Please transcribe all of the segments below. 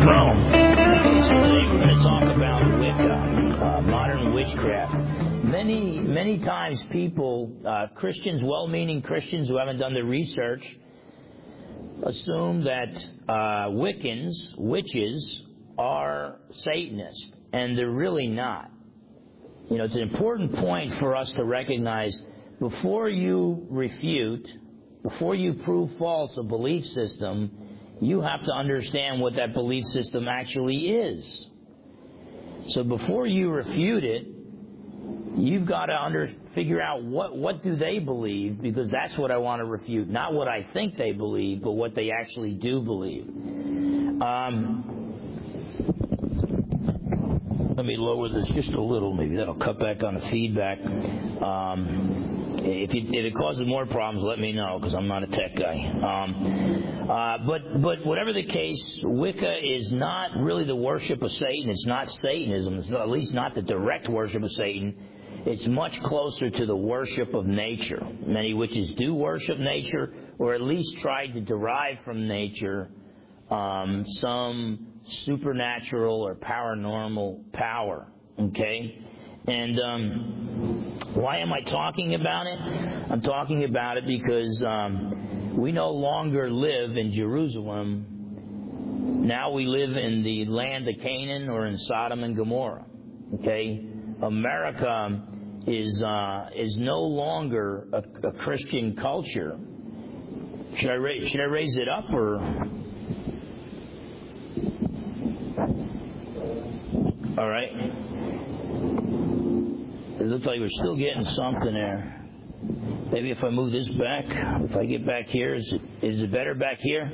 Boom. So today we're going to talk about Wicca, modern witchcraft. Many times people, Christians, well-meaning Christians who haven't done the research, assume that Wiccans, witches, are Satanists, and they're really not. You know, it's an important point for us to recognize before you refute, before you prove false a belief system, you have to understand what that belief system actually is. So before you refute it, you've got to figure out what do they believe, because that's what I want to refute. Not what I think they believe, but what they actually do believe. Let me lower this just a little. Maybe that'll cut back on the feedback. If it causes more problems, let me know, because I'm not a tech guy. But whatever the case, Wicca is not really the worship of Satan. It's not Satanism. It's not, at least not the direct worship of Satan. It's much closer to the worship of nature. Many witches do worship nature, or at least try to derive from nature some supernatural or paranormal power. Okay? And why am I talking about it? I'm talking about it because we no longer live in Jerusalem. Now we live in the land of Canaan, or in Sodom and Gomorrah. Okay? America is no longer a Christian culture. Should I raise it up, or? All right. It looks like we're still getting something there. Maybe if I move this back, if I get back here, is it better back here?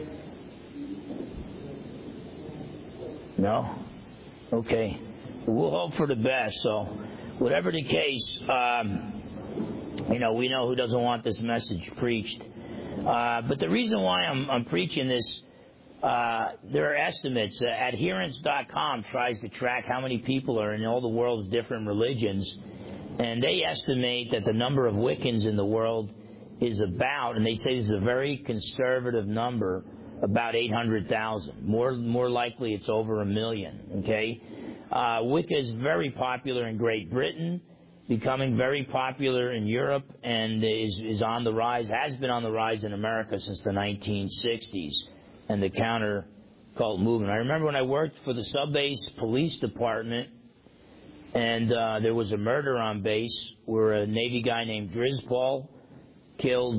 No? Okay. We'll hope for the best. So, whatever the case, we know who doesn't want this message preached. But the reason why I'm preaching this, there are estimates. Adherence.com tries to track how many people are in all the world's different religions. And they estimate that the number of Wiccans in the world is about, and they say this is a very conservative number, about 800,000. More likely it's over 1 million, okay? Wicca is very popular in Great Britain, becoming very popular in Europe, and is on the rise, has been on the rise in America since the 1960s, and the counter cult movement. I remember when I worked for the sub-base police department, and there was a murder on base where a Navy guy named Drizbal killed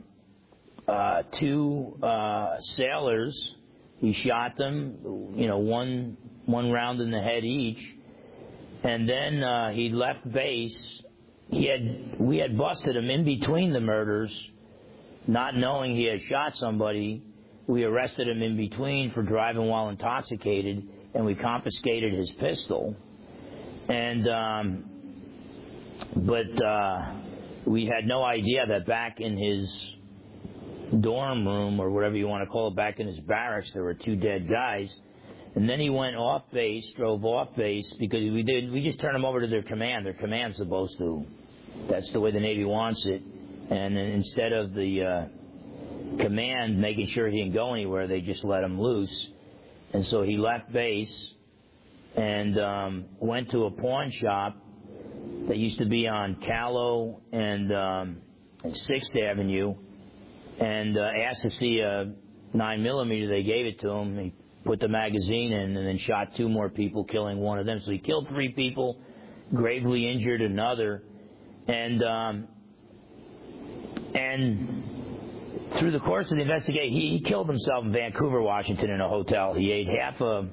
2 sailors. He shot them, one round in the head each. And then he left base. We had busted him in between the murders, not knowing he had shot somebody. We arrested him in between for driving while intoxicated, and we confiscated his pistol. And, we had no idea that back in his dorm room, or whatever you want to call it, back in his barracks, there were 2 dead guys. And then he went off base, drove off base, because we just turned him over to their command. Their command's supposed to, that's the way the Navy wants it. And instead of the command making sure he didn't go anywhere, they just let him loose. And so he left base and went to a pawn shop that used to be on Callow and 6th Avenue, and asked to see a 9mm. They gave it to him. He put the magazine in and then shot 2 more people, killing one of them. So he killed 3 people, gravely injured another, and through the course of the investigation, he killed himself in Vancouver, Washington, in a hotel. He ate half a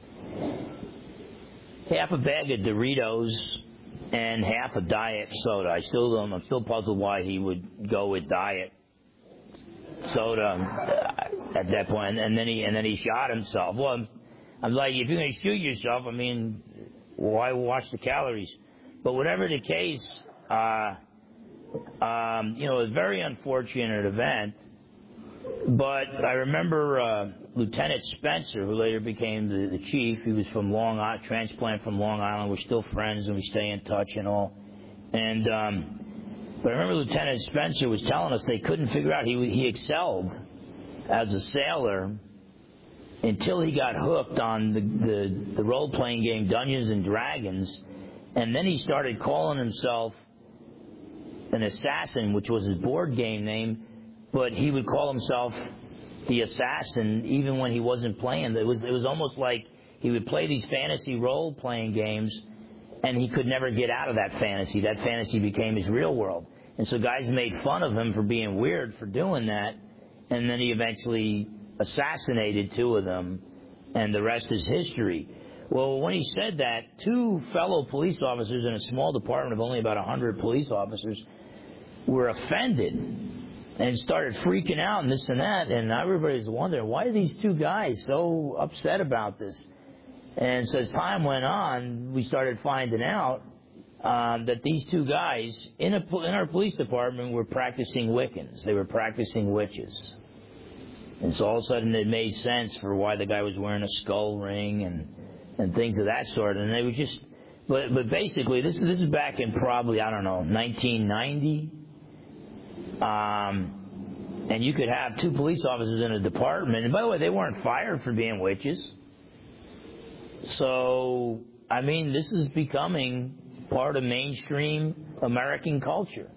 bag of Doritos and half a diet soda. I'm still puzzled why he would go with diet soda at that point. And then he shot himself. Well, I'm like, if you're going to shoot yourself, I mean, why watch the calories? But whatever the case, it was a very unfortunate event. But I remember Lieutenant Spencer, who later became the chief. He was from Long Island, transplant from Long Island. We're still friends and we stay in touch and all. And but I remember Lieutenant Spencer was telling us they couldn't figure out. He excelled as a sailor, until he got hooked on the role-playing game Dungeons and Dragons, and then he started calling himself an assassin, which was his board game name, but he would call himself the assassin even when he wasn't playing. It was almost like he would play these fantasy role-playing games, and he could never get out of that fantasy. That fantasy became his real world. And so guys made fun of him for being weird for doing that, and then he eventually assassinated two of them, and the rest is history. Well, when he said that, two fellow police officers in a small department of only about 100 police officers were offended and started freaking out and this and that, and everybody's wondering, why are these two guys so upset about this? And so as time went on, we started finding out that these two guys in our police department were practicing Wiccans. They were practicing witches. And so all of a sudden it made sense for why the guy was wearing a skull ring and things of that sort. And they were just, but basically this is back in probably, 1990. And you could have two police officers in a department. And by the way, they weren't fired for being witches. So, this is becoming part of mainstream American culture.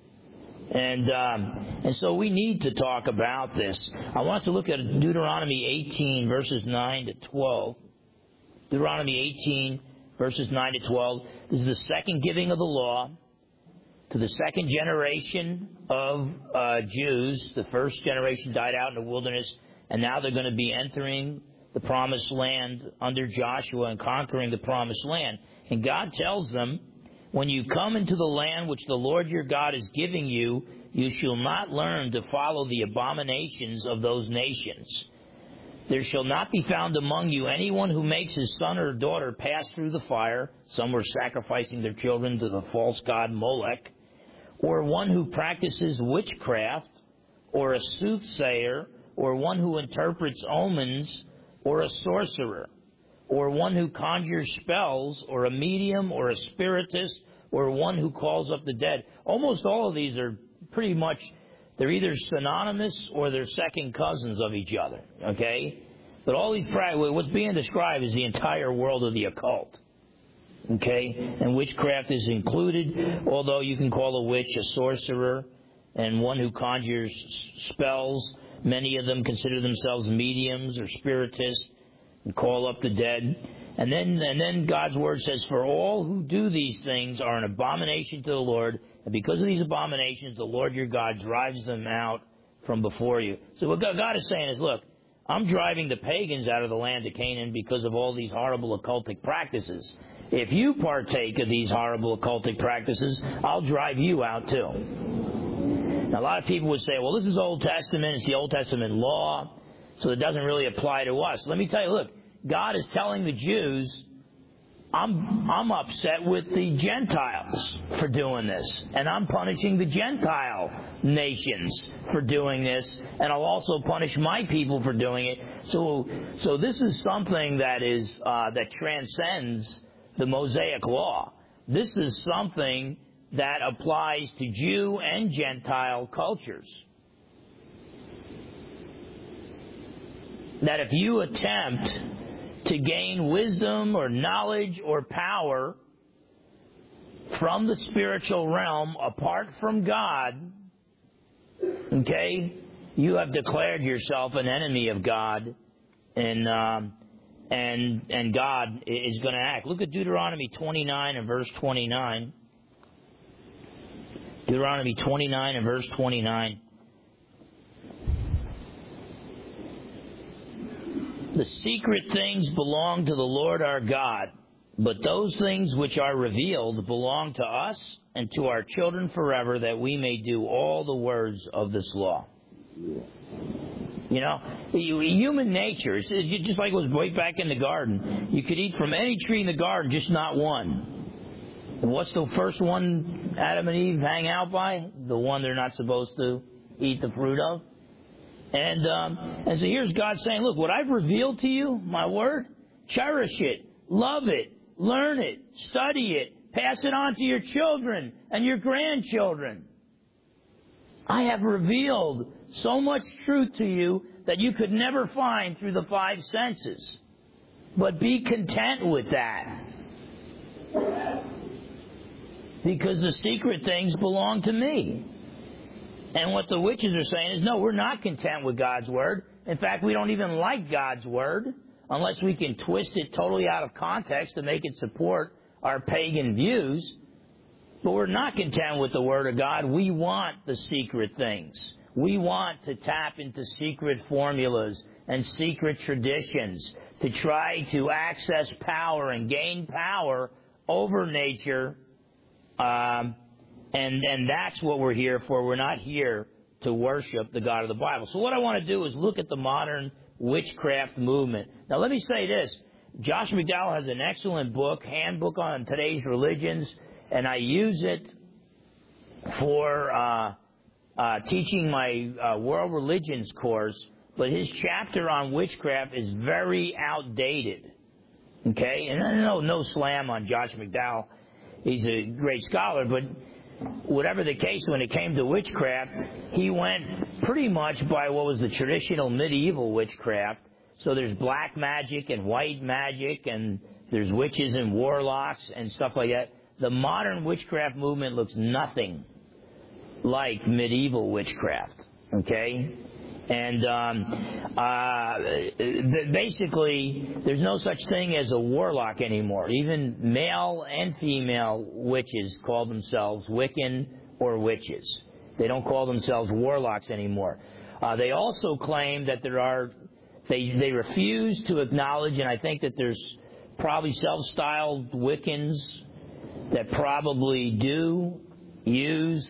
And so we need to talk about this. I want us to look at Deuteronomy 18, verses 9 to 12. Deuteronomy 18, verses 9 to 12. This is the second giving of the law to the second generation of Jews. The first generation died out in the wilderness, and now they're going to be entering the promised land under Joshua and conquering the promised land. And God tells them, when you come into the land which the Lord your God is giving you, you shall not learn to follow the abominations of those nations. There shall not be found among you anyone who makes his son or daughter pass through the fire. Some were sacrificing their children to the false god Molech. Or one who practices witchcraft, or a soothsayer, or one who interprets omens, or a sorcerer, or one who conjures spells, or a medium, or a spiritist, or one who calls up the dead. Almost all of these are pretty much, they're either synonymous or they're second cousins of each other, okay? But all these, what's being described is the entire world of the occult, okay? And witchcraft is included, although you can call a witch a sorcerer and one who conjures spells. Many of them consider themselves mediums or spiritists and call up the dead. And then God's word says, for all who do these things are an abomination to the Lord, and because of these abominations, the Lord your God drives them out from before you. So what God is saying is, look, I'm driving the pagans out of the land of Canaan because of all these horrible occultic practices. If you partake of these horrible occultic practices, I'll drive you out too. Now, a lot of people would say, well, this is Old Testament, it's the Old Testament law, so it doesn't really apply to us. Let me tell you, look, God is telling the Jews, I'm upset with the Gentiles for doing this, and I'm punishing the Gentile nations for doing this, and I'll also punish my people for doing it. So this is something that is that transcends the Mosaic law. This is something that applies to Jew and Gentile cultures. That if you attempt to gain wisdom or knowledge or power from the spiritual realm apart from God, okay, you have declared yourself an enemy of God, and God is going to act. Look at Deuteronomy 29 and verse 29. Deuteronomy 29 and verse 29. The secret things belong to the Lord our God, but those things which are revealed belong to us and to our children forever, that we may do all the words of this law. You know, human nature, it's just like it was way back in the garden. You could eat from any tree in the garden, just not one. And what's the first one Adam and Eve hang out by? The one they're not supposed to eat the fruit of. And so here's God saying, look, what I've revealed to you, my word, cherish it, love it, learn it, study it, pass it on to your children and your grandchildren. I have revealed so much truth to you that you could never find through the five senses. But be content with that. Because the secret things belong to me. And what the witches are saying is, no, we're not content with God's Word. In fact, we don't even like God's Word unless we can twist it totally out of context to make it support our pagan views. But we're not content with the Word of God. We want the secret things. We want to tap into secret formulas and secret traditions to try to access power and gain power over nature. And that's what we're here for. We're not here to worship the God of the Bible. So what I want to do is look at the modern witchcraft movement. Now let me say this. Josh McDowell has an excellent book, Handbook on Today's Religions, and I use it for teaching my world religions course, but his chapter on witchcraft is very outdated. Okay? And no slam on Josh McDowell. He's a great scholar, but whatever the case, when it came to witchcraft, he went pretty much by what was the traditional medieval witchcraft. So there's black magic and white magic, and there's witches and warlocks and stuff like that. The modern witchcraft movement looks nothing like medieval witchcraft, okay? And basically, there's no such thing as a warlock anymore. Even male and female witches call themselves Wiccan or witches. They don't call themselves warlocks anymore. They also claim that they refuse to acknowledge, and I think that there's probably self-styled Wiccans that probably do use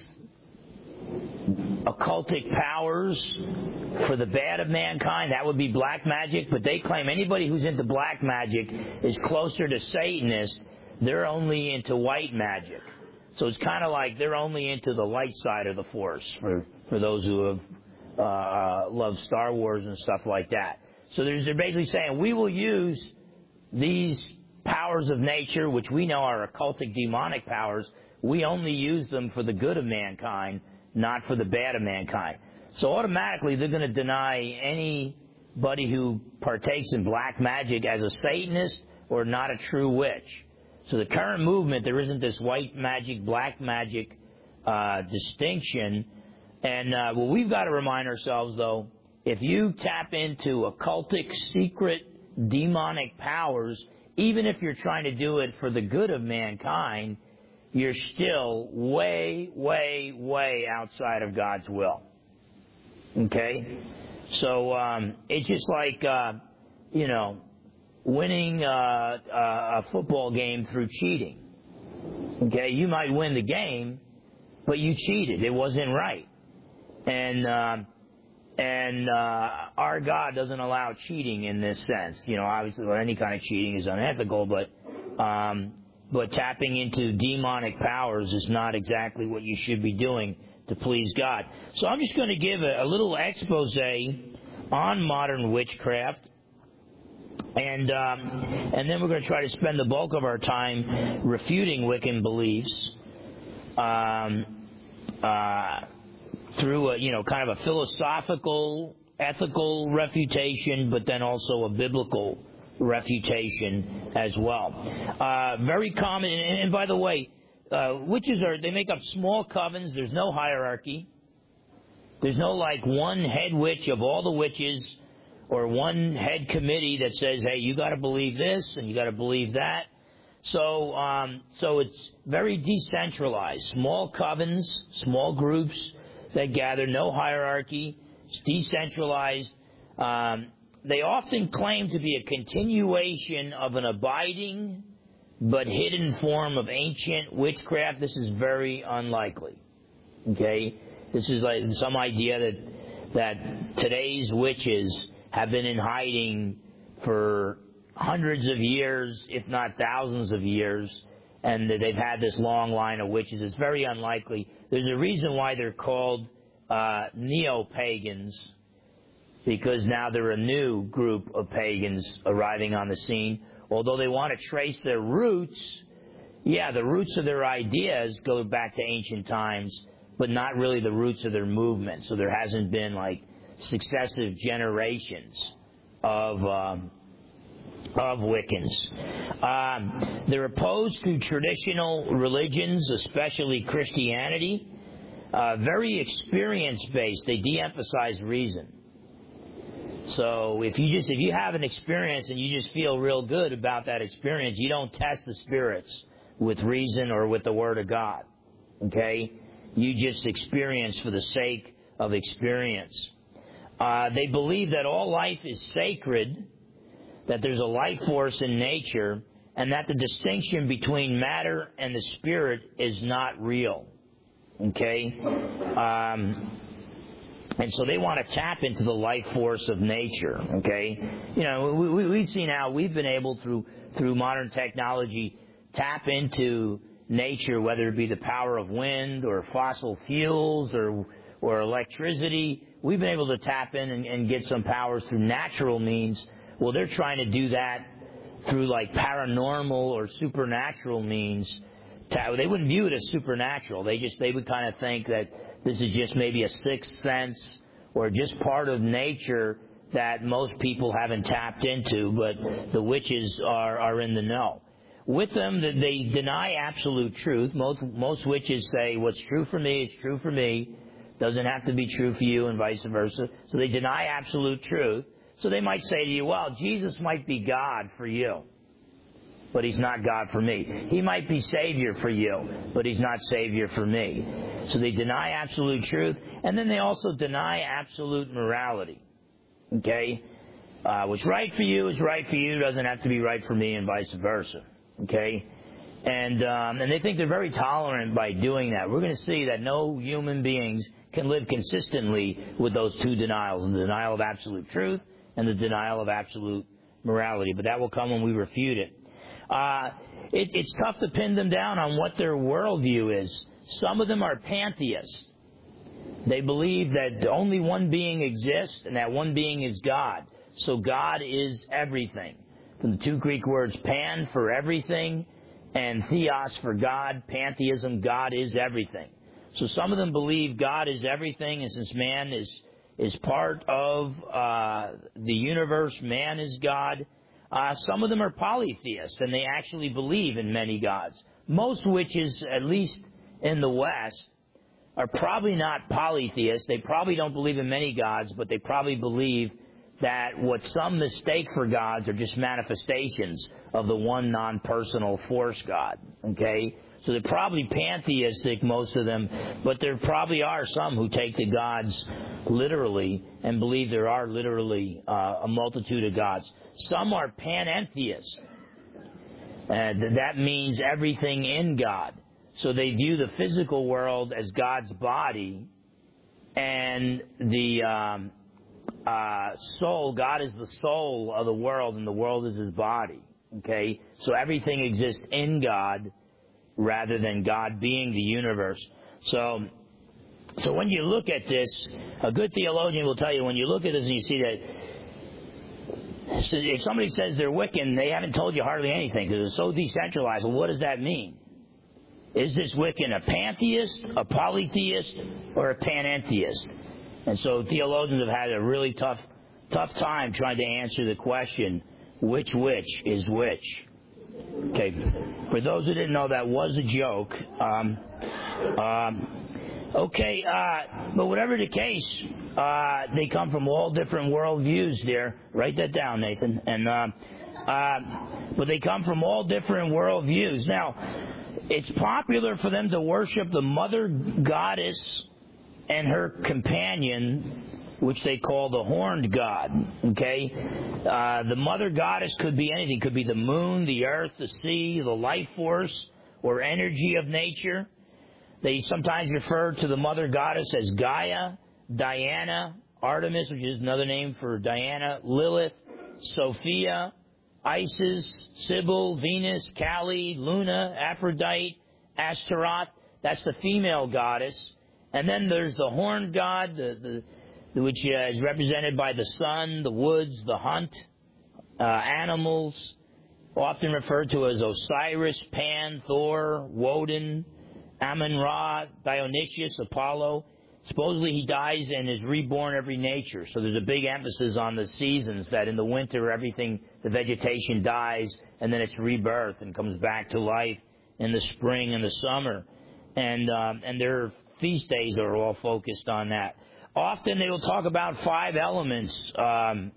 occultic powers for the bad of mankind. That would be black magic, but they claim anybody who's into black magic is closer to Satanist. They're only into white magic. So it's kind of like they're only into the light side of the Force for those who have loved Star Wars and stuff like that. So they're basically saying we will use these powers of nature, which we know are occultic demonic powers. We only use them for the good of mankind, not for the bad of mankind. So automatically they're going to deny anybody who partakes in black magic as a Satanist or not a true witch. So the current movement, there isn't this white magic, black magic distinction. And what we've got to remind ourselves, though, if you tap into occultic, secret, demonic powers, even if you're trying to do it for the good of mankind, you're still way, way, way outside of God's will. Okay? So it's just like, winning a football game through cheating. Okay? You might win the game, but you cheated. It wasn't right. And our God doesn't allow cheating in this sense. Obviously, any kind of cheating is unethical, but tapping into demonic powers is not exactly what you should be doing to please God. So I'm just going to give a little expose on modern witchcraft, and then we're going to try to spend the bulk of our time refuting Wiccan beliefs through a kind of a philosophical, ethical refutation, but then also a biblical refutation as well. Very common, and by the way, witches they make up small covens. There's no hierarchy. There's no like one head witch of all the witches, or one head committee that says, hey, you got to believe this and you got to believe that. So it's very decentralized. Small covens, small groups that gather, no hierarchy. It's decentralized. They often claim to be a continuation of an abiding but hidden form of ancient witchcraft. This is very unlikely. Okay? This is like some idea that today's witches have been in hiding for hundreds of years, if not thousands of years, and that they've had this long line of witches. It's very unlikely. There's a reason why they're called neo-pagans, because now they're a new group of pagans arriving on the scene. Although they want to trace their roots, the roots of their ideas go back to ancient times, but not really the roots of their movement. So there hasn't been like successive generations of Wiccans. They're opposed to traditional religions, especially Christianity. Very experience-based. They de-emphasize reason. So if you have an experience and you just feel real good about that experience, you don't test the spirits with reason or with the Word of God. Okay? You just experience for the sake of experience. They believe that all life is sacred, that there's a life force in nature, and that the distinction between matter and the spirit is not real. Okay? And so they want to tap into the life force of nature. Okay? You know, we see now we've been able through modern technology tap into nature, whether it be the power of wind or fossil fuels or electricity. We've been able to tap in and get some powers through natural means. Well, they're trying to do that through like paranormal or supernatural means. They wouldn't view it as supernatural. They would kind of think that this is just maybe a sixth sense or just part of nature that most people haven't tapped into, but the witches are in the know. With them, they deny absolute truth. Most witches say, what's true for me is true for me. Doesn't have to be true for you and vice versa. So they deny absolute truth. So they might say to you, well, Jesus might be God for you, but he's not God for me. He might be Savior for you, but he's not Savior for me. So they deny absolute truth, and then they also deny absolute morality. Okay? What's right for you is right for you, doesn't have to be right for me and vice versa. Okay? And they think they're very tolerant by doing that. We're going to see that no human beings can live consistently with those two denials, the denial of absolute truth and the denial of absolute morality. But that will come when we refute it. It's tough to pin them down on what their worldview is. Some of them are pantheists. They believe that only one being exists and that one being is God. So God is everything. From the two Greek words pan for everything and theos for God, pantheism, God is everything. So some of them believe God is everything, and since man is part of the universe, man is God. Some of them are polytheists, and they actually believe in many gods. Most witches, at least in the West, are probably not polytheists. They probably don't believe in many gods, but they probably believe that what some mistake for gods are just manifestations of the one non-personal force God. Okay? So they're probably pantheistic, most of them, but there probably are some who take the gods literally and believe there are literally a multitude of gods. Some are panentheists. That means everything in God. So they view the physical world as God's body, and the soul, God is the soul of the world, and the world is his body. Okay? So everything exists in God, rather than God being the universe. So when you look at this, a good theologian will tell you, when you look at this and you see that, so if somebody says they're Wiccan, they haven't told you hardly anything because it's so decentralized. Well, what does that mean? Is this Wiccan a pantheist, a polytheist, or a panentheist? And so theologians have had a really tough time trying to answer the question, which is which? Okay, for those who didn't know, that was a joke. But whatever the case, they come from all different worldviews there. Write that down, Nathan. But they come from all different worldviews. Now, it's popular for them to worship the mother goddess and her companion, which they call the horned god. Okay? The mother goddess could be anything. It could be the moon, the earth, the sea, the life force, or energy of nature. They sometimes refer to the mother goddess as Gaia, Diana, Artemis, which is another name for Diana, Lilith, Sophia, Isis, Sybil, Venus, Kali, Luna, Aphrodite, Ashtaroth. That's the female goddess. And then there's the horned god, which is represented by the sun, the woods, the hunt, animals, often referred to as Osiris, Pan, Thor, Woden, Amun-Ra, Dionysius, Apollo. Supposedly he dies and is reborn every nature. So there's a big emphasis on the seasons, that in the winter everything, the vegetation dies, and then it's rebirth and comes back to life in the spring and the summer. And their feast days are all focused on that. Often they will talk about 5 elements, 5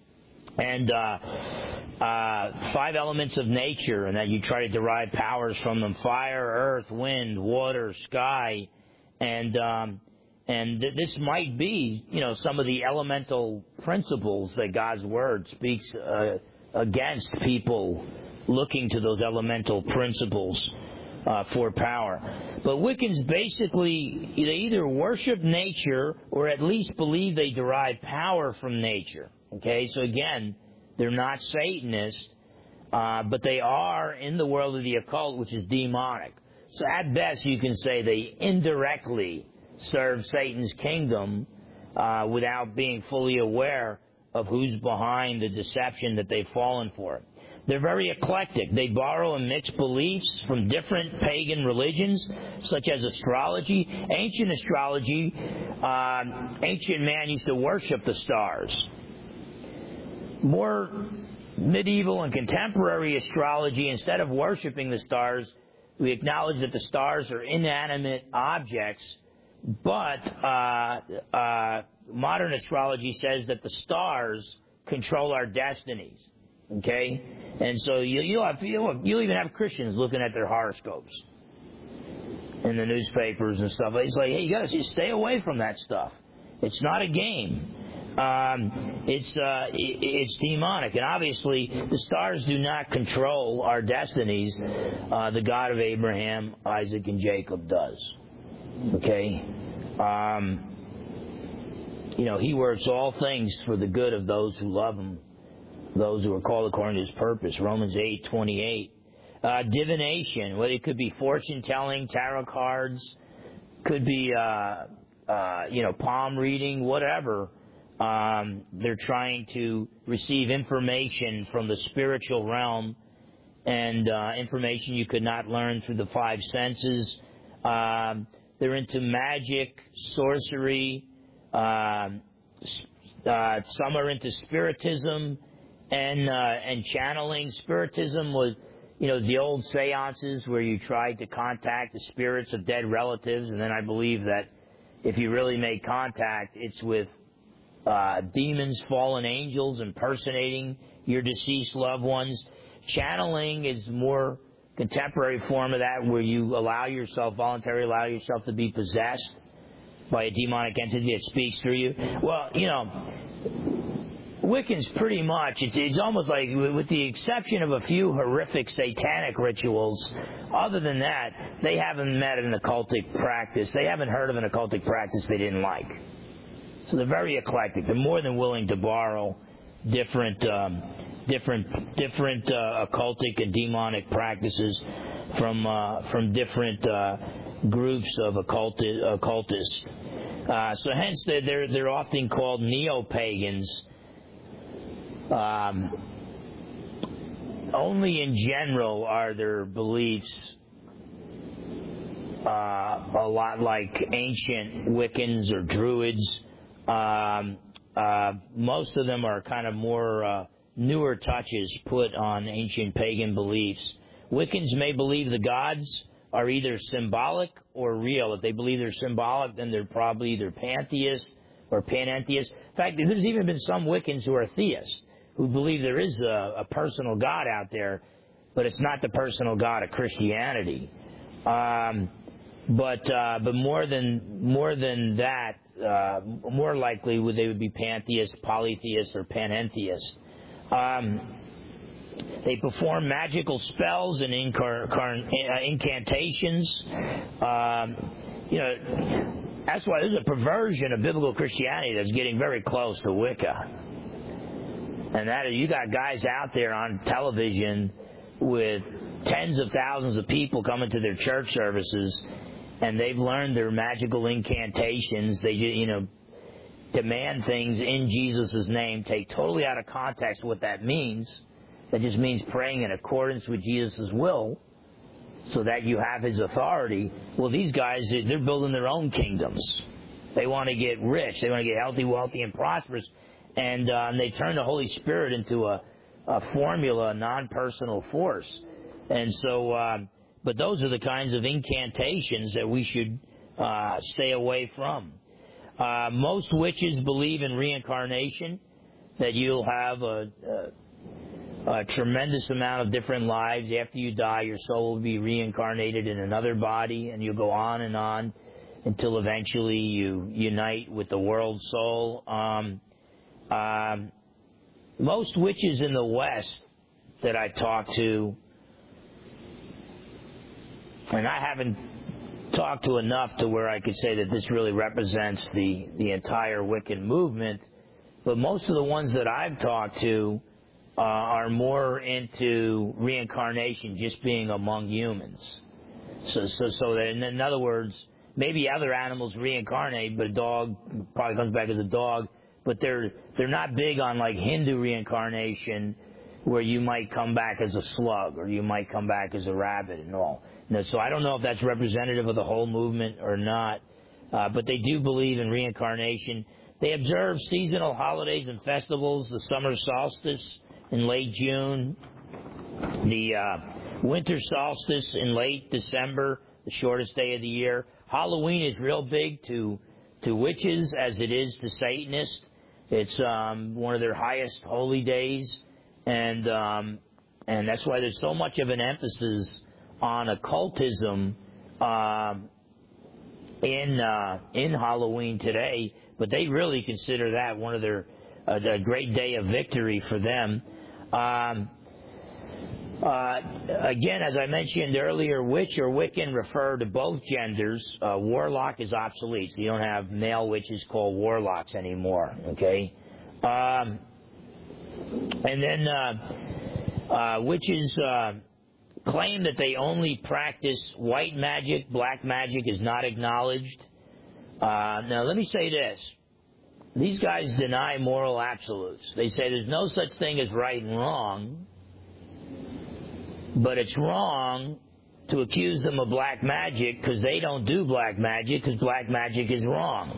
elements of nature, and that you try to derive powers from them: fire, earth, wind, water, sky, and this might be, some of the elemental principles that God's Word speaks against people looking to those elemental principles for power. But Wiccans basically, they either worship nature or at least believe they derive power from nature. Okay, so again, they're not Satanists, but they are in the world of the occult, which is demonic. So at best, you can say they indirectly serve Satan's kingdom without being fully aware of who's behind the deception that they've fallen for. They're very eclectic. They borrow and mix beliefs from different pagan religions, such as astrology. Ancient astrology, ancient man used to worship the stars. More medieval and contemporary astrology, instead of worshiping the stars, we acknowledge that the stars are inanimate objects, but modern astrology says that the stars control our destinies. Okay? And so you'll even have Christians looking at their horoscopes in the newspapers and stuff. It's like, hey, you got to stay away from that stuff. It's not a game. It's demonic, and obviously the stars do not control our destinies. The God of Abraham, Isaac, and Jacob does. Okay, He works all things for the good of those who love Him, those who are called according to His purpose. Romans 8:28. Divination, whether it could be fortune telling, tarot cards, could be palm reading, whatever. They're trying to receive information from the spiritual realm, and information you could not learn through the 5 senses. They're into magic, sorcery. Some are into spiritism and channeling. Spiritism was, the old seances where you tried to contact the spirits of dead relatives, and then I believe that if you really make contact, it's with demons, fallen angels impersonating your deceased loved ones. Channeling is more contemporary form of that, where you voluntarily allow yourself to be possessed by a demonic entity that speaks through you. Well, Wiccans pretty much, it's almost like, with the exception of a few horrific satanic rituals, other than that, they haven't met an occultic practice. They haven't heard of an occultic practice they didn't like. So they're very eclectic. They're more than willing to borrow different occultic and demonic practices from different groups of occultists. So hence they're often called neo-pagans. Only in general are their beliefs a lot like ancient Wiccans or Druids. Most of them are kind of more newer touches put on ancient pagan beliefs. Wiccans may believe the gods are either symbolic or real. If they believe they're symbolic, then they're probably either pantheists or panentheists. In fact, there's even been some Wiccans who are theists, who believe there is a personal God out there, but it's not the personal God of Christianity. But more than that, more likely they would be pantheists, polytheists, or panentheists. They perform magical spells and incantations. That's why there's a perversion of biblical Christianity that's getting very close to Wicca. And that is, you got guys out there on television with tens of thousands of people coming to their church services, and they've learned their magical incantations. They, demand things in Jesus' name, take totally out of context what that means. That just means praying in accordance with Jesus' will. so that you have his authority. Well, these guys, they're building their own kingdoms. They want to get rich. They want to get healthy, wealthy, and prosperous. And they turn the Holy Spirit into a formula, a non-personal force. And so, but those are the kinds of incantations that we should stay away from. Most witches believe in reincarnation, that you'll have a tremendous amount of different lives. After you die, your soul will be reincarnated in another body, and you'll go on and on until eventually you unite with the world soul. Most witches in the West that I talk to, and I haven't talked to enough to where I could say that this really represents the entire Wiccan movement, but most of the ones that I've talked to are more into reincarnation, just being among humans. So that, in other words, maybe other animals reincarnate, but a dog probably comes back as a dog. But they're not big on like Hindu reincarnation, where you might come back as a slug or you might come back as a rabbit and all. No, so I don't know if that's representative of the whole movement or not, but they do believe in reincarnation. They observe seasonal holidays and festivals, the summer solstice in late June, the winter solstice in late December, the shortest day of the year. Halloween is real big to witches as it is to Satanists. It's one of their highest holy days, and that's why there's so much of an emphasis on occultism in Halloween today. But they really consider that one of their a great day of victory for them. Again, as I mentioned earlier, witch or Wiccan refer to both genders. Warlock is obsolete. So you don't have male witches called warlocks anymore, okay? And then witches claim that they only practice white magic. Black magic is not acknowledged. Now, let me say this. These guys deny moral absolutes. They say there's no such thing as right and wrong, but it's wrong to accuse them of black magic because they don't do black magic, because black magic is wrong.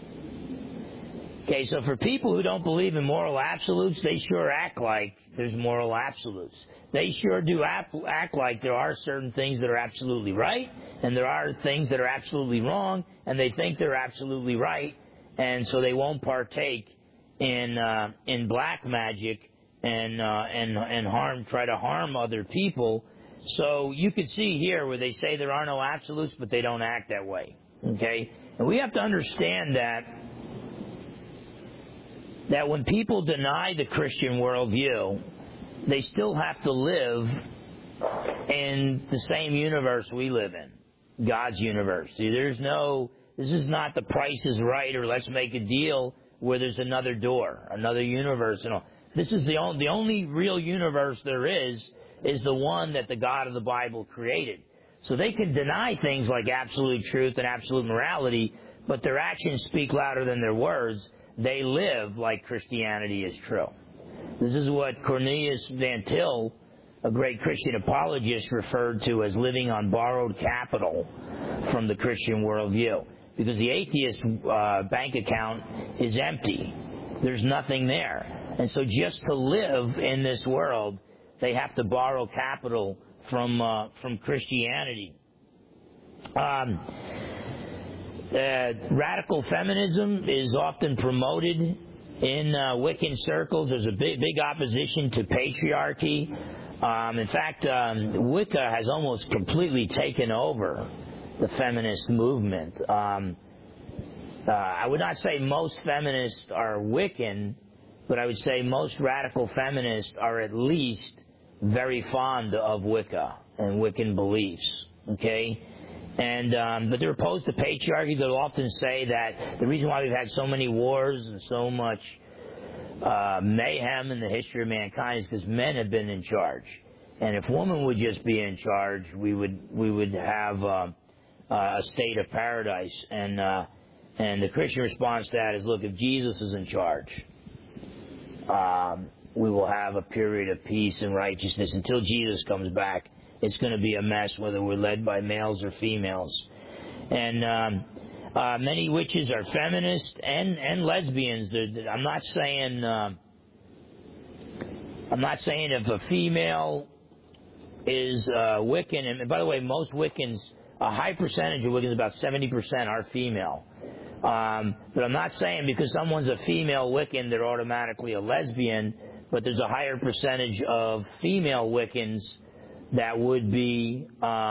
Okay, so for people who don't believe in moral absolutes, they sure act like there's moral absolutes. They sure do act like there are certain things that are absolutely right, and there are things that are absolutely wrong, and they think they're absolutely right, and so they won't partake in black magic and try to harm other people. So you can see here where they say there are no absolutes, but they don't act that way. Okay, and we have to understand that when people deny the Christian worldview, they still have to live in the same universe we live in, God's universe. See, this is not The Price is Right or Let's Make a Deal where there's another door, another universe and all. This is the only real universe there is the one that the God of the Bible created. So they can deny things like absolute truth and absolute morality, but their actions speak louder than their words. They live like Christianity is true. This is what Cornelius Van Til, a great Christian apologist, referred to as living on borrowed capital from the Christian worldview. Because the atheist bank account is empty. There's nothing there. And so just to live in this world, they have to borrow capital from Christianity. Radical feminism is often promoted in Wiccan circles. There's a big opposition to patriarchy. In fact, Wicca has almost completely taken over the feminist movement. I would not say most feminists are Wiccan, but I would say most radical feminists are at least very fond of Wicca and Wiccan beliefs. Okay? And but they're opposed to patriarchy. They'll often say that the reason why we've had so many wars and so much mayhem in the history of mankind is because men have been in charge. And if women would just be in charge, we would have a state of paradise. And the Christian response to that is, look, if Jesus is in charge, we will have a period of peace and righteousness until Jesus comes back it's going to be a mess, whether we're led by males or females. And many witches are feminists and lesbians. I'm not saying if a female is Wiccan, and by the way, most Wiccans, a high percentage of Wiccans, about 70%, are female. But I'm not saying because someone's a female Wiccan, they're automatically a lesbian, but there's a higher percentage of female Wiccans that would be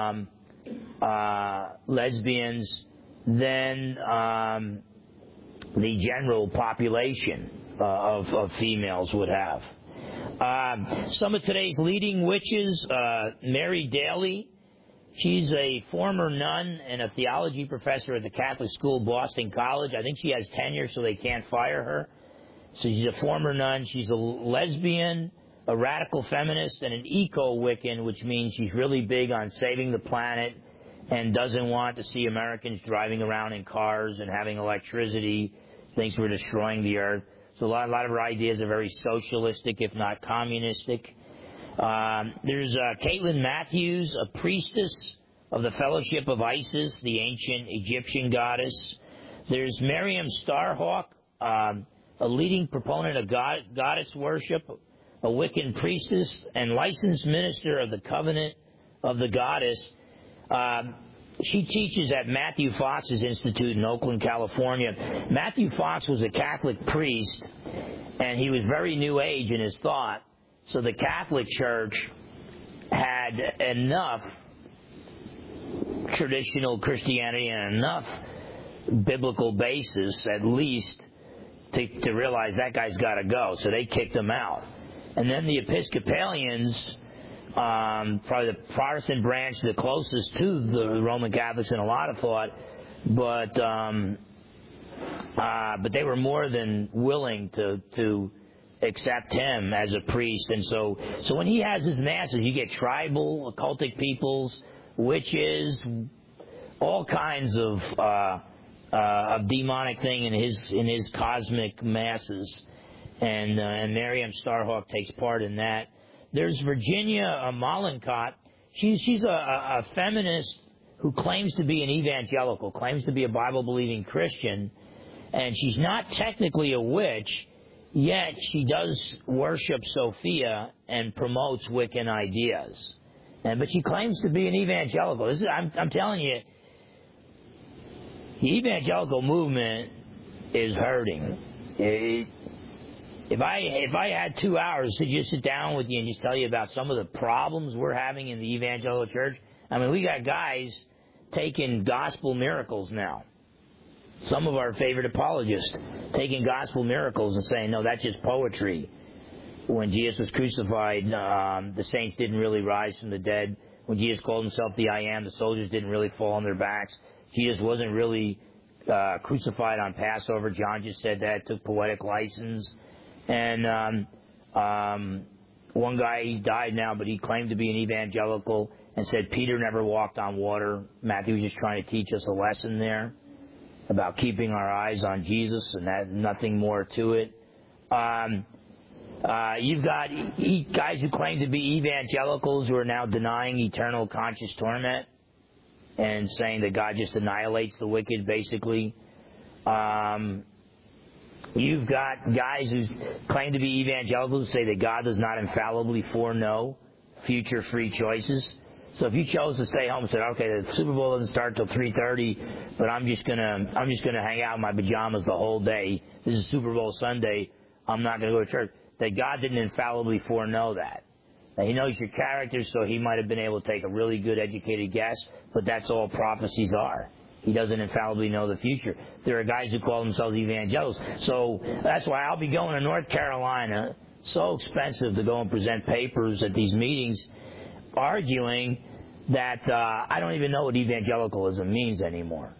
lesbians than the general population of females would have. Some of today's leading witches, Mary Daly. She's a former nun and a theology professor at the Catholic School, Boston College. I think she has tenure, so they can't fire her. So she's a former nun. She's a lesbian, a radical feminist, and an eco-Wiccan, which means she's really big on saving the planet and doesn't want to see Americans driving around in cars and having electricity. Thinks we're destroying the earth. So a lot of her ideas are very socialistic, if not communistic. There's Caitlin Matthews, a priestess of the Fellowship of Isis, the ancient Egyptian goddess. There's Miriam Starhawk, a leading proponent of goddess worship, a Wiccan priestess and licensed minister of the Covenant of the Goddess. She teaches at Matthew Fox's Institute in Oakland, California. Matthew Fox was a Catholic priest, and he was very New Age in his thought. So the Catholic Church had enough traditional Christianity and enough biblical basis, at least, to realize that guy's got to go. So they kicked him out. And then the Episcopalians, probably the Protestant branch, the closest to the Roman Catholics in a lot of thought, but they were more than willing to accept him as a priest. And so when he has his masses, you get tribal, occultic peoples, witches, all kinds of demonic thing in his cosmic masses. And Miriam Starhawk takes part in that. There's Virginia Mollenkott. She's a feminist who claims to be an evangelical, claims to be a Bible-believing Christian, and she's not technically a witch, yet she does worship Sophia and promotes Wiccan ideas. But she claims to be an evangelical. I'm telling you, the evangelical movement is hurting. If I had 2 hours to just sit down with you and just tell you about some of the problems we're having in the evangelical church, I mean, we got guys taking gospel miracles now. Some of our favorite apologists taking gospel miracles and saying, no, that's just poetry. When Jesus was crucified, the saints didn't really rise from the dead. When Jesus called himself the I Am, the soldiers didn't really fall on their backs. Jesus wasn't really crucified on Passover. John just said that, took poetic license. And one guy, he died now, but he claimed to be an evangelical and said Peter never walked on water. Matthew was just trying to teach us a lesson there about keeping our eyes on Jesus and that, nothing more to it. You've got guys who claim to be evangelicals who are now denying eternal conscious torment and saying that God just annihilates the wicked, basically. You've got guys who claim to be evangelicals who say that God does not infallibly foreknow future free choices. So if you chose to stay home and said, okay, the Super Bowl doesn't start till 3:30, but I'm just gonna hang out in my pajamas the whole day. This is Super Bowl Sunday. I'm not gonna go to church. That God didn't infallibly foreknow that. Now, he knows your character, so he might have been able to take a really good educated guess, but that's all prophecies are. He doesn't infallibly know the future. There are guys who call themselves evangelicals. So that's why I'll be going to North Carolina. So expensive to go and present papers at these meetings, arguing that I don't even know what evangelicalism means anymore.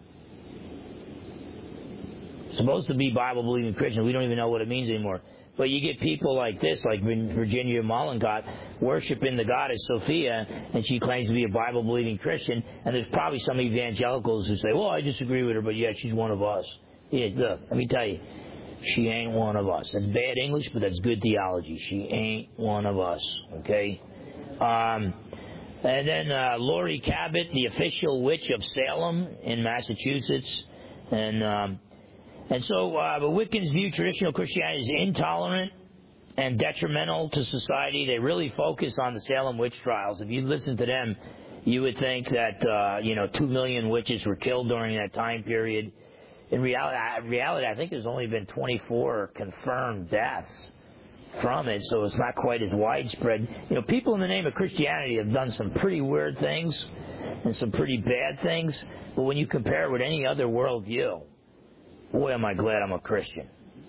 It's supposed to be Bible-believing Christians. We don't even know what it means anymore. But you get people like this, like Virginia Mollenkott, worshiping the goddess Sophia, and she claims to be a Bible-believing Christian, and there's probably some evangelicals who say, well, I disagree with her, but yeah, she's one of us. Yeah, look, let me tell you, she ain't one of us. That's bad English, but that's good theology. She ain't one of us, okay? And then Lori Cabot, the official witch of Salem in Massachusetts. And so the Wiccans view traditional Christianity as intolerant and detrimental to society. They really focus on the Salem witch trials. If you listen to them, you would think that 2 million witches were killed during that time period. In reality, I think there's only been 24 confirmed deaths from it, so it's not quite as widespread. People in the name of Christianity have done some pretty weird things and some pretty bad things, but when you compare it with any other worldview, boy, am I glad I'm a Christian.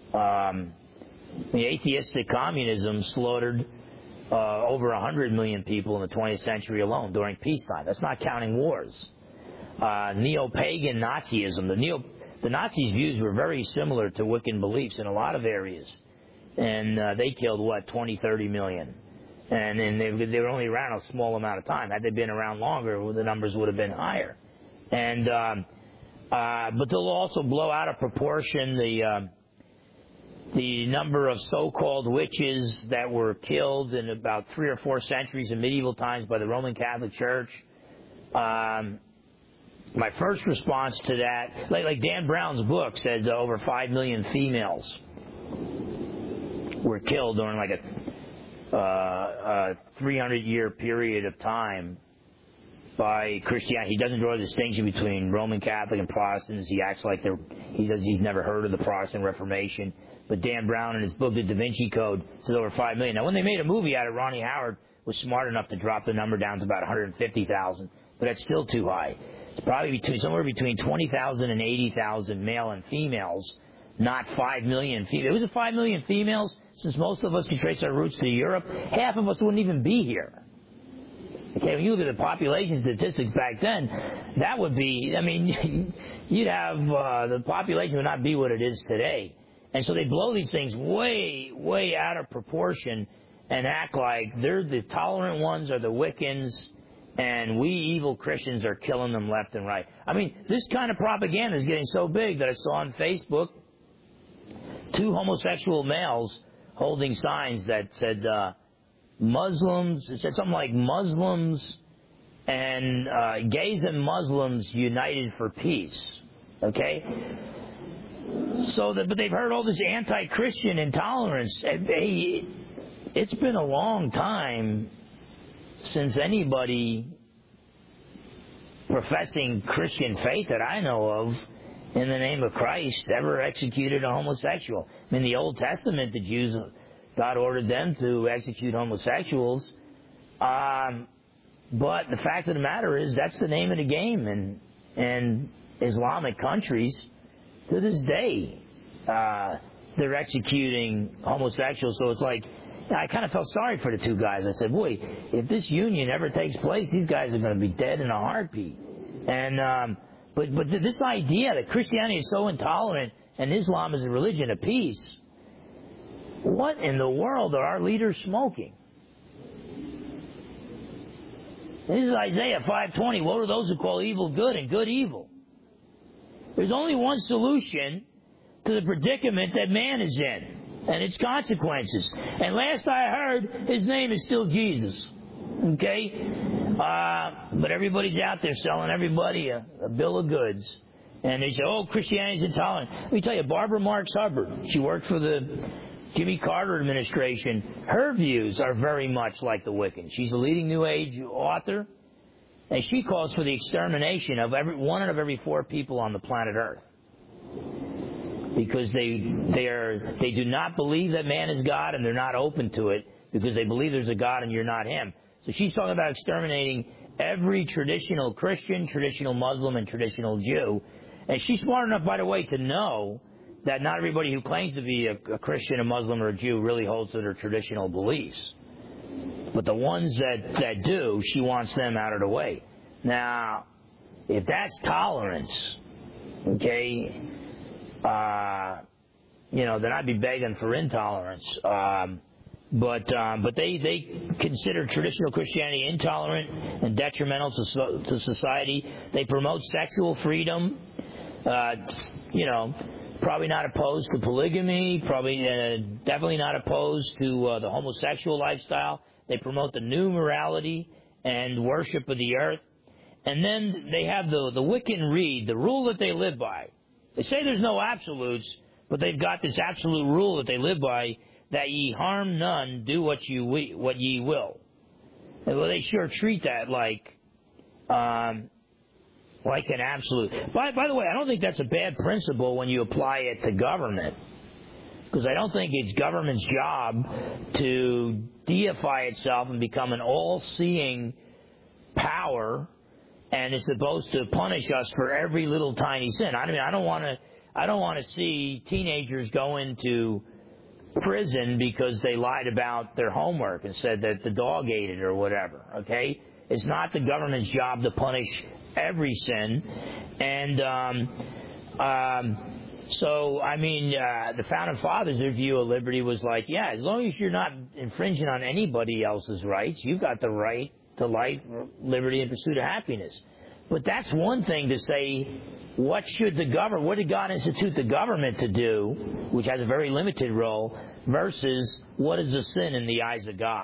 The atheistic communism slaughtered over 100 million people in the 20th century alone during peacetime. That's not counting wars. Neo-pagan Nazism. The Nazis' views were very similar to Wiccan beliefs in a lot of areas. And they killed, 20, 30 million. And they were only around a small amount of time. Had they been around longer, the numbers would have been higher. And but they'll also blow out of proportion the number of so-called witches that were killed in about 3 or 4 centuries in medieval times by the Roman Catholic Church. My first response to that, like Dan Brown's book says, over 5 million females were killed during like a 300-year period of time by Christianity. He doesn't draw a distinction between Roman Catholic and Protestants. He acts like he's never heard of the Protestant Reformation. But Dan Brown in his book, The Da Vinci Code, says over 5 million. Now, when they made a movie out of Ronnie Howard was smart enough to drop the number down to about 150,000, but that's still too high. It's probably somewhere between 20,000 and 80,000 male and females, not 5 million females. It was 5 million females, since most of us can trace our roots to Europe, half of us wouldn't even be here. Okay, when you look at the population statistics back then, that would be, you'd have, the population would not be what it is today. And so they blow these things way, way out of proportion and act like they're the tolerant ones are the Wiccans, and we evil Christians are killing them left and right. This kind of propaganda is getting so big that I saw on Facebook 2 homosexual males holding signs that said Muslims, it said something like Muslims and gays and Muslims united for peace. Okay? But they've heard all this anti-Christian intolerance. It's been a long time since anybody professing Christian faith that I know of in the name of Christ ever executed a homosexual. In the Old Testament, the Jews, God ordered them to execute homosexuals. But the fact of the matter is that's the name of the game in Islamic countries. To this day, they're executing homosexuals. So it's like, I kind of felt sorry for the 2 guys. I said, boy, if this union ever takes place, these guys are going to be dead in a heartbeat. And but this idea that Christianity is so intolerant and Islam is a religion of peace, what in the world are our leaders smoking? This is Isaiah 5:20. Woe to those who call evil good and good evil. There's only one solution to the predicament that man is in and its consequences. And last I heard, his name is still Jesus. Okay? But everybody's out there selling everybody a bill of goods. And they say, Christianity's intolerant. Let me tell you, Barbara Marx Hubbard, she worked for the Jimmy Carter administration. Her views are very much like the Wiccans. She's a leading New Age author. And she calls for the extermination of one out of every 4 people on the planet Earth, because they do not believe that man is God, and they're not open to it because they believe there's a God and you're not Him. So she's talking about exterminating every traditional Christian, traditional Muslim, and traditional Jew. And she's smart enough, by the way, to know that not everybody who claims to be a Christian, a Muslim, or a Jew really holds to their traditional beliefs. But the ones that do, she wants them out of the way. Now, if that's tolerance, okay, then I'd be begging for intolerance. But they consider traditional Christianity intolerant and detrimental to society. They promote sexual freedom. Probably not opposed to polygamy. Definitely not opposed to the homosexual lifestyle. They promote the new morality and worship of the earth. And then they have the Wiccan Rede, the rule that they live by. They say there's no absolutes, but they've got this absolute rule that they live by, that ye harm none, do what ye will. And well, they sure treat that like an absolute. By the way, I don't think that's a bad principle when you apply it to government. Because I don't think it's government's job to deify itself and become an all-seeing power, and it's supposed to punish us for every little tiny sin. I mean, I don't want to see teenagers go into prison because they lied about their homework and said that the dog ate it or whatever. Okay, it's not the government's job to punish every sin, and so, I mean, the Founding Fathers' their view of liberty was like, yeah, as long as you're not infringing on anybody else's rights, you've got the right to life, liberty, and pursuit of happiness. But that's one thing to say, what did God institute the government to do, which has a very limited role, versus what is a sin in the eyes of God.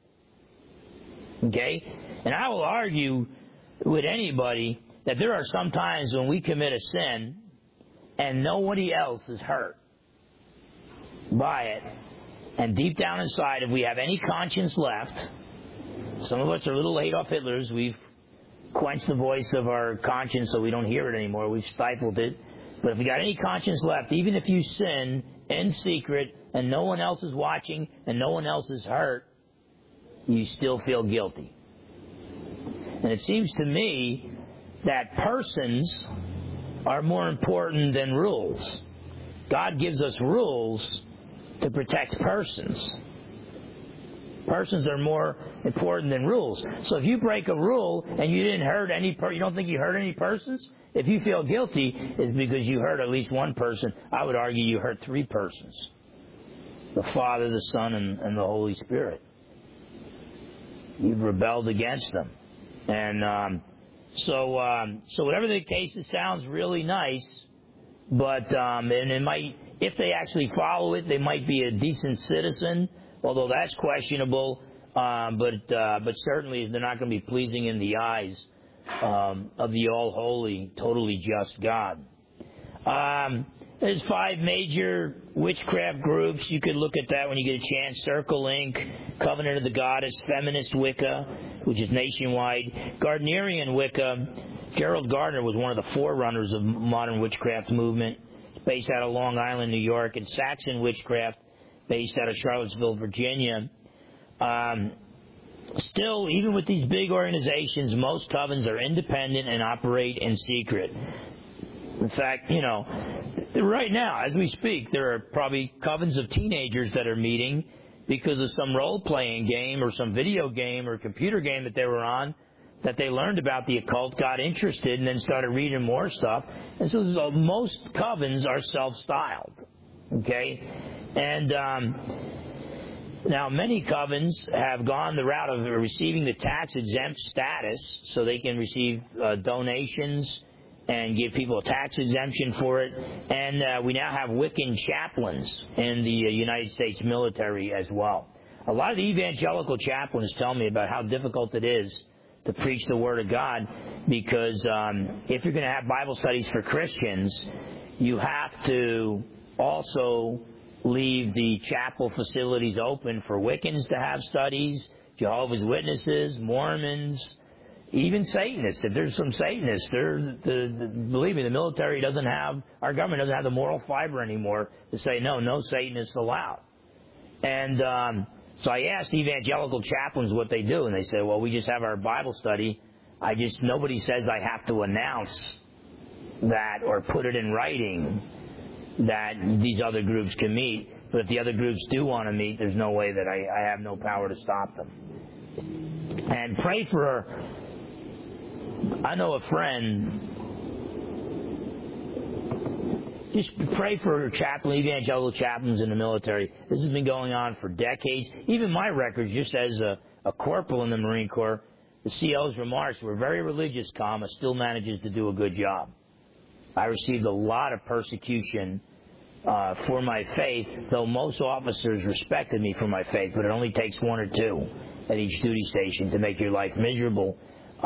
Okay? And I will argue with anybody that there are some times when we commit a sin and nobody else is hurt by it. And deep down inside, if we have any conscience left, some of us are little Adolf Hitlers. We've quenched the voice of our conscience so we don't hear it anymore. We've stifled it. But if we got any conscience left, even if you sin in secret and no one else is watching and no one else is hurt, you still feel guilty. And it seems to me that persons are more important than rules. God gives us rules to protect persons. Persons are more important than rules. So if you break a rule and you didn't hurt you don't think you hurt any persons? If you feel guilty, it's because you hurt at least one person. I would argue you hurt three persons: the Father, the Son, and the Holy Spirit. You've rebelled against them, and so whatever the case, it sounds really nice, but and it might, if they actually follow it, they might be a decent citizen. Although that's questionable, but certainly they're not going to be pleasing in the eyes of the all-holy, totally just God. There's 5 major witchcraft groups. You could look at that when you get a chance. Circle Inc., Covenant of the Goddess, Feminist Wicca, which is nationwide, Gardnerian Wicca. Gerald Gardner was one of the forerunners of modern witchcraft movement, based out of Long Island, New York, and Saxon Witchcraft, based out of Charlottesville, Virginia. Still, even with these big organizations, most covens are independent and operate in secret. In fact, right now, as we speak, there are probably covens of teenagers that are meeting because of some role-playing game or some video game or computer game that they were on, that they learned about the occult, got interested, and then started reading more stuff. And so most covens are self-styled. Okay? And now many covens have gone the route of receiving the tax-exempt status so they can receive donations and give people a tax exemption for it. And we now have Wiccan chaplains in the United States military as well. A lot of the evangelical chaplains tell me about how difficult it is to preach the Word of God, because if you're going to have Bible studies for Christians, you have to also leave the chapel facilities open for Wiccans to have studies, Jehovah's Witnesses, Mormons, even Satanists. If there's some Satanists, believe me, the military doesn't have, our government doesn't have the moral fiber anymore to say, no Satanists allowed. And so I asked evangelical chaplains what they do, and they say, well, we just have our Bible study. Nobody says I have to announce that or put it in writing that these other groups can meet. But if the other groups do want to meet, there's no way that I have no power to stop them. And pray for, I know a friend, just pray for evangelical chaplains in the military. This has been going on for decades. Even my records, just as a corporal in the Marine Corps, the CO's remarks were very religious, still manages to do a good job. I received a lot of persecution for my faith, though most officers respected me for my faith, but it only takes one or two at each duty station to make your life miserable.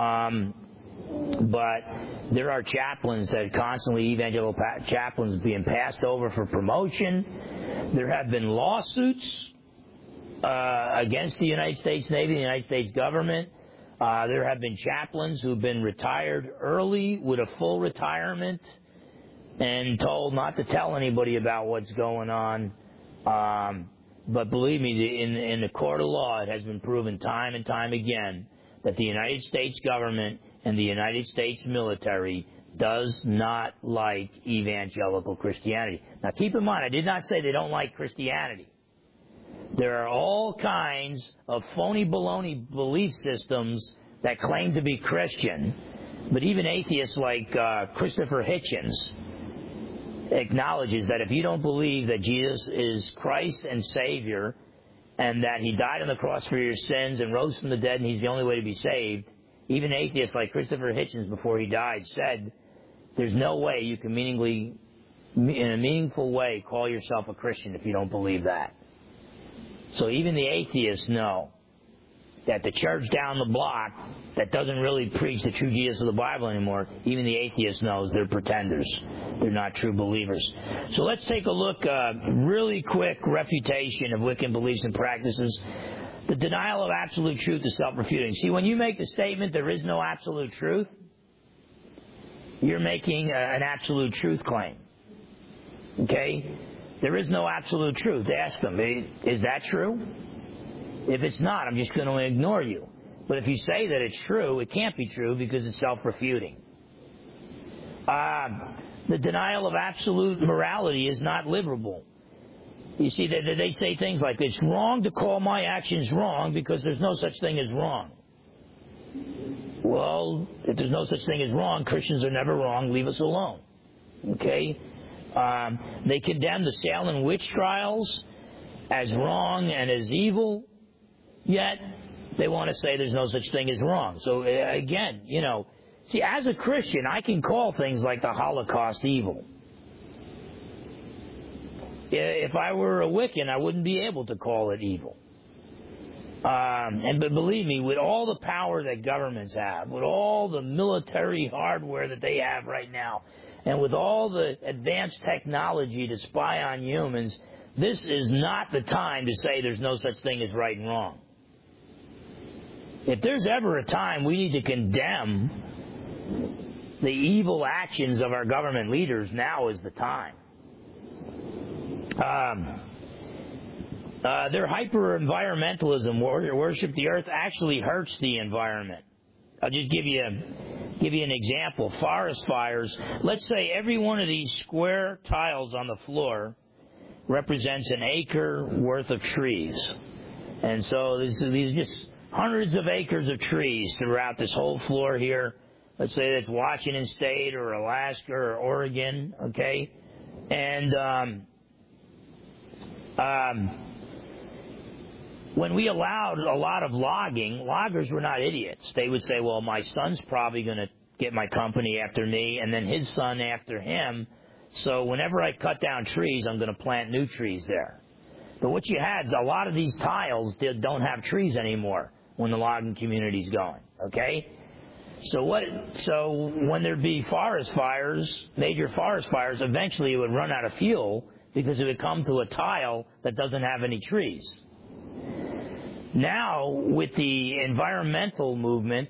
But there are chaplains that constantly, evangelical chaplains, being passed over for promotion. There have been lawsuits against the United States Navy, the United States government. There have been chaplains who've been retired early with a full retirement and told not to tell anybody about what's going on. But believe me, in the court of law, it has been proven time and time again that the United States government and the United States military does not like evangelical Christianity. Now, keep in mind, I did not say they don't like Christianity. There are all kinds of phony baloney belief systems that claim to be Christian, but even atheists like Christopher Hitchens acknowledges that if you don't believe that Jesus is Christ and Savior and that He died on the cross for your sins and rose from the dead and He's the only way to be saved, even atheists like Christopher Hitchens before he died said there's no way you can in a meaningful way call yourself a Christian if you don't believe that. So even the atheists know that the church down the block that doesn't really preach the true Jesus of the Bible anymore, even the atheist knows they're pretenders. They're not true believers. So let's take a look, really quick refutation of Wiccan beliefs and practices. The denial of absolute truth is self-refuting. See, when you make the statement there is no absolute truth, you're making an absolute truth claim. Okay? There is no absolute truth. Ask them, is that true? If it's not, I'm just going to ignore you. But if you say that it's true, it can't be true because it's self-refuting. The denial of absolute morality is not liberal. You see, they say things like, it's wrong to call my actions wrong because there's no such thing as wrong. Well, if there's no such thing as wrong, Christians are never wrong. Leave us alone. Okay? They condemn the Salem witch trials as wrong and as evil, yet they want to say there's no such thing as wrong. So, again, see, as a Christian, I can call things like the Holocaust evil. If I were a Wiccan, I wouldn't be able to call it evil. But believe me, with all the power that governments have, with all the military hardware that they have right now, and with all the advanced technology to spy on humans, this is not the time to say there's no such thing as right and wrong. If there's ever a time we need to condemn the evil actions of our government leaders, now is the time. Their hyper-environmentalism, worship the earth, actually hurts the environment. I'll just give you an example. Forest fires. Let's say every one of these square tiles on the floor represents an acre worth of trees. And so these are just hundreds of acres of trees throughout this whole floor here. Let's say that's Washington State or Alaska or Oregon, okay? And when we allowed a lot of logging, loggers were not idiots. They would say, well, my son's probably going to get my company after me, and then his son after him. So whenever I cut down trees, I'm going to plant new trees there. But what you had, a lot of these tiles don't have trees anymore when the logging community's going, okay? So when there'd be forest fires, major forest fires, eventually it would run out of fuel because it would come to a tile that doesn't have any trees. Now, with the environmental movement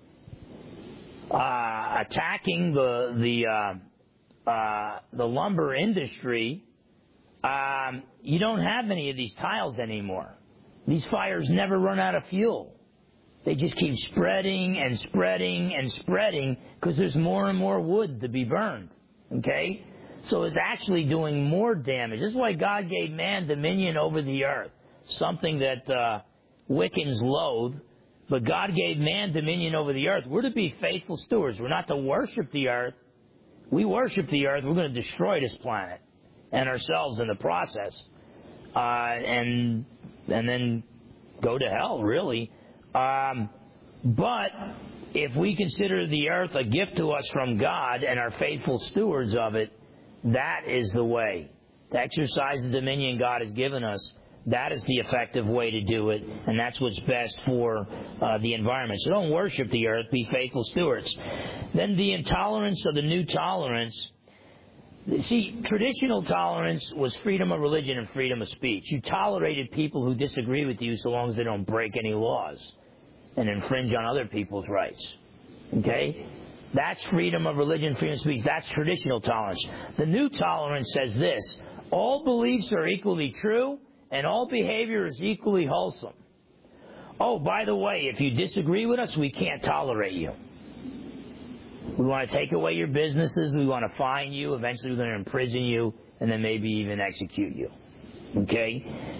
attacking the lumber industry, you don't have any of these tiles anymore. These fires never run out of fuel. They just keep spreading and spreading and spreading because there's more and more wood to be burned. Okay? So it's actually doing more damage. This is why God gave man dominion over the earth, something that Wiccans loathe, but God gave man dominion over the earth. We're to be faithful stewards. We're not to worship the earth. We worship the earth. We're going to destroy this planet and ourselves in the process, and then go to hell, really. But if we consider the earth a gift to us from God and are faithful stewards of it, that is the way. to exercise the dominion God has given us, that is the effective way to do it, and that's what's best for the environment. So don't worship the earth, be faithful stewards. Then the intolerance of the new tolerance. See, traditional tolerance was freedom of religion and freedom of speech. You tolerated people who disagree with you so long as they don't break any laws and infringe on other people's rights. Okay? That's freedom of religion, freedom of speech. That's traditional tolerance. The new tolerance says this: all beliefs are equally true and all behavior is equally wholesome. Oh, by the way, if you disagree with us, we can't tolerate you. We want to take away your businesses. We want to fine you. Eventually, we're going to imprison you and then maybe even execute you. Okay?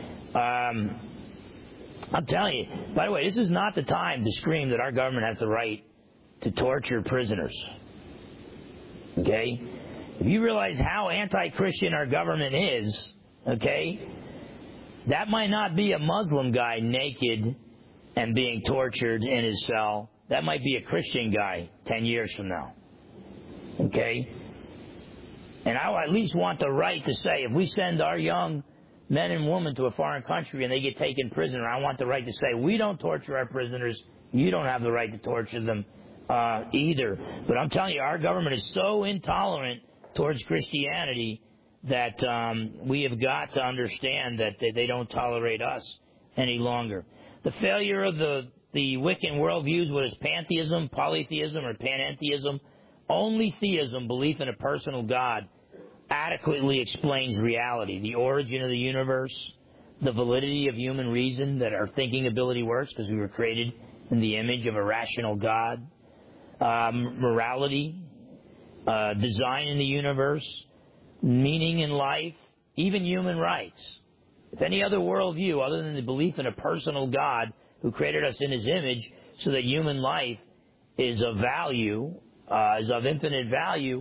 I'm telling you, by the way, this is not the time to scream that our government has the right to torture prisoners. Okay? If you realize how anti-Christian our government is, okay, that might not be a Muslim guy naked and being tortured in his cell. That might be a Christian guy 10 years from now. Okay? And I at least want the right to say, if we send our young men and women to a foreign country and they get taken prisoner, I want the right to say, we don't torture our prisoners. You don't have the right to torture them either. But I'm telling you, our government is so intolerant towards Christianity that we have got to understand that they don't tolerate us any longer. The failure of the Wiccan worldviews, what is pantheism, polytheism, or panentheism? Only theism, belief in a personal God, adequately explains reality, the origin of the universe, the validity of human reason, that our thinking ability works because we were created in the image of a rational God, morality, design in the universe, meaning in life, even human rights. If any other worldview other than the belief in a personal God who created us in His image so that human life is of value, is of infinite value,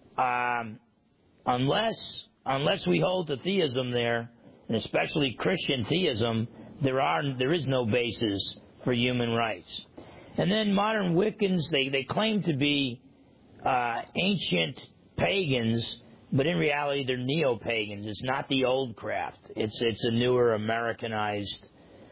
unless we hold to theism there, and especially Christian theism, there is no basis for human rights. And then modern Wiccans, they claim to be ancient pagans, but in reality they're neo-pagans. It's not the old craft. It's a newer Americanized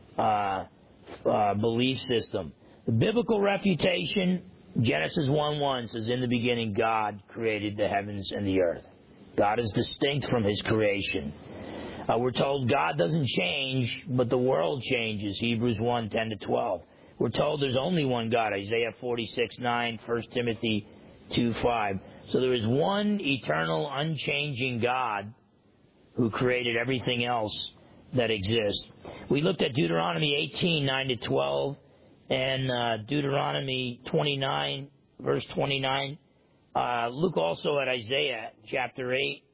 belief system. The biblical refutation, Genesis 1:1 says, in the beginning God created the heavens and the earth. God is distinct from His creation. We're told God doesn't change, but the world changes, Hebrews 1:10-12. We're told there's only one God, Isaiah 46:9, 1 Timothy 2:5. So there is one eternal, unchanging God who created everything else that exists. We looked at Deuteronomy 18:9-12 and Deuteronomy 29, verse 29. Look also at Isaiah chapter 8.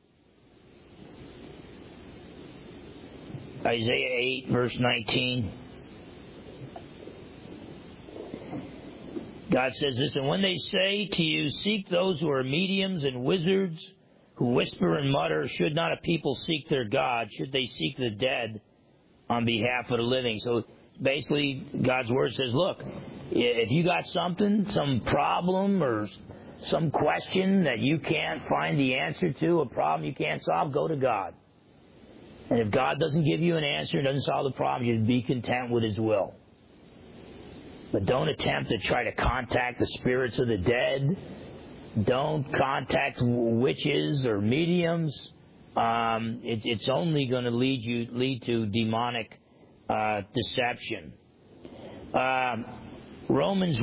Isaiah 8, verse 19. God says this, and when they say to you, seek those who are mediums and wizards, who whisper and mutter, should not a people seek their God? Should they seek the dead on behalf of the living? So basically, God's word says, look, if you got something, some problem or some question that you can't find the answer to, a problem you can't solve, go to God. And if God doesn't give you an answer, doesn't solve the problem, you'd be content with His will. But don't attempt to try to contact the spirits of the dead. Don't contact witches or mediums. It's only going to lead to demonic deception. Romans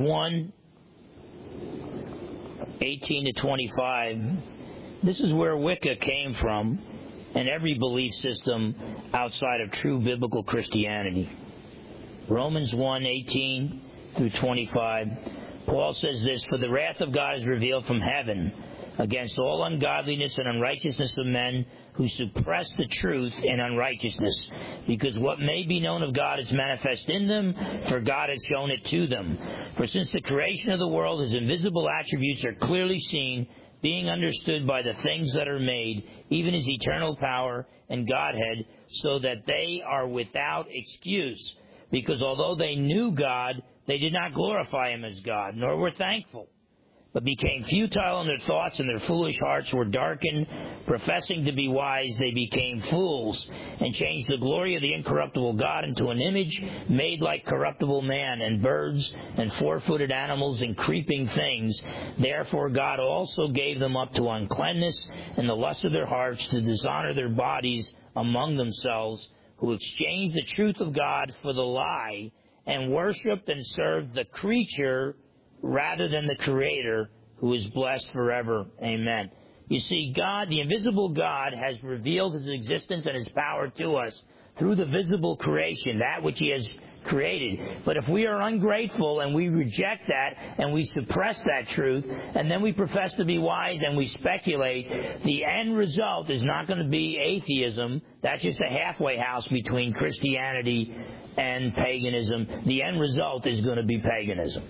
1:18-25. This is where Wicca came from, and every belief system outside of true biblical Christianity. Romans 1:18-25. Paul says this, for the wrath of God is revealed from heaven against all ungodliness and unrighteousness of men who suppress the truth in unrighteousness, because what may be known of God is manifest in them, for God has shown it to them. For since the creation of the world, His invisible attributes are clearly seen, being understood by the things that are made, even His eternal power and Godhead, so that they are without excuse. Because although they knew God, they did not glorify Him as God, nor were thankful, but became futile in their thoughts, and their foolish hearts were darkened. Professing to be wise, they became fools, and changed the glory of the incorruptible God into an image made like corruptible man, and birds, and four-footed animals, and creeping things. Therefore God also gave them up to uncleanness, and the lust of their hearts, to dishonor their bodies among themselves, who exchanged the truth of God for the lie, and worshipped and served the creature rather than the Creator, who is blessed forever. Amen. You see, God, the invisible God, has revealed His existence and His power to us through the visible creation, that which He has created. But if we are ungrateful and we reject that and we suppress that truth, and then we profess to be wise and we speculate, the end result is not going to be atheism. That's just a halfway house between Christianity and paganism. The end result is going to be paganism.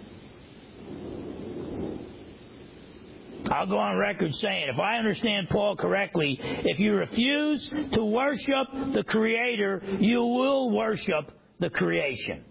I'll go on record saying, if I understand Paul correctly, if you refuse to worship the Creator, you will worship the creation.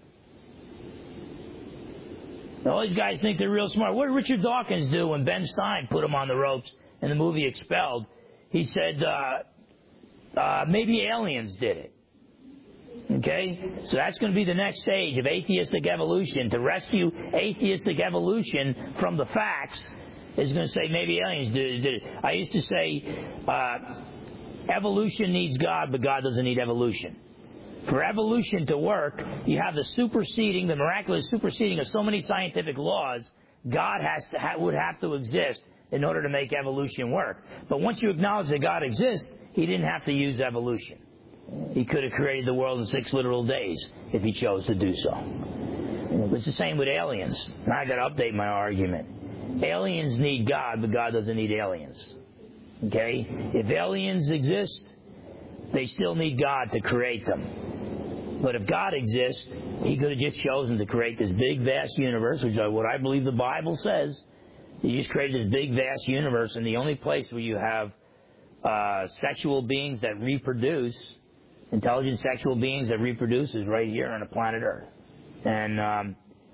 Now, all these guys think they're real smart. What did Richard Dawkins do when Ben Stein put him on the ropes in the movie Expelled? He said, maybe aliens did it. Okay? So that's going to be the next stage of atheistic evolution. To rescue atheistic evolution from the facts is going to say maybe aliens did it. I used to say evolution needs God, but God doesn't need evolution. For evolution to work, you have the miraculous superseding of so many scientific laws. God would have to exist in order to make evolution work. But once you acknowledge that God exists, He didn't have to use evolution. He could have created the world in 6 literal days if He chose to do so. It's the same with aliens. Now I got to update my argument. Aliens need God, but God doesn't need aliens. Okay? If aliens exist, they still need God to create them. But if God exists, He could have just chosen to create this big, vast universe, which is what I believe the Bible says. He just created this big, vast universe, and the only place where you have sexual beings that reproduce, intelligent sexual beings that reproduce, is right here on the planet Earth. And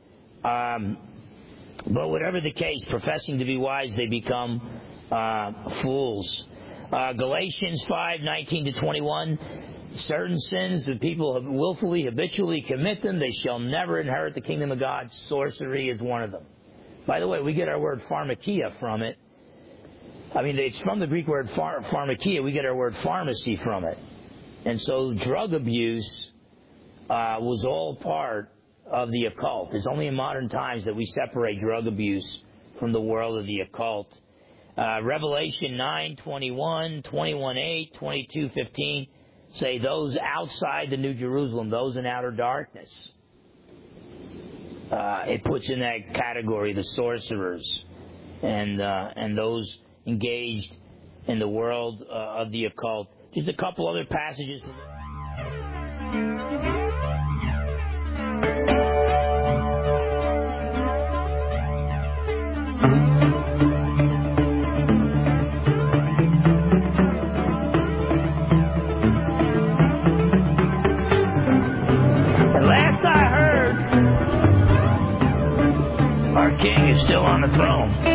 but whatever the case, professing to be wise, they become fools. Galatians 5:19-21. Certain sins that people willfully, habitually commit them, they shall never inherit the kingdom of God. Sorcery is one of them. By the way, we get our word pharmakia from it. I mean, it's from the Greek word pharmakia. We get our word pharmacy from it. And so drug abuse was all part of the occult. It's only in modern times that we separate drug abuse from the world of the occult. Revelation 9:21, 21:8, 22:15 say those outside the New Jerusalem, those in outer darkness. It puts in that category the sorcerers and those engaged in the world of the occult. Just a couple other passages. Our king is still on the throne.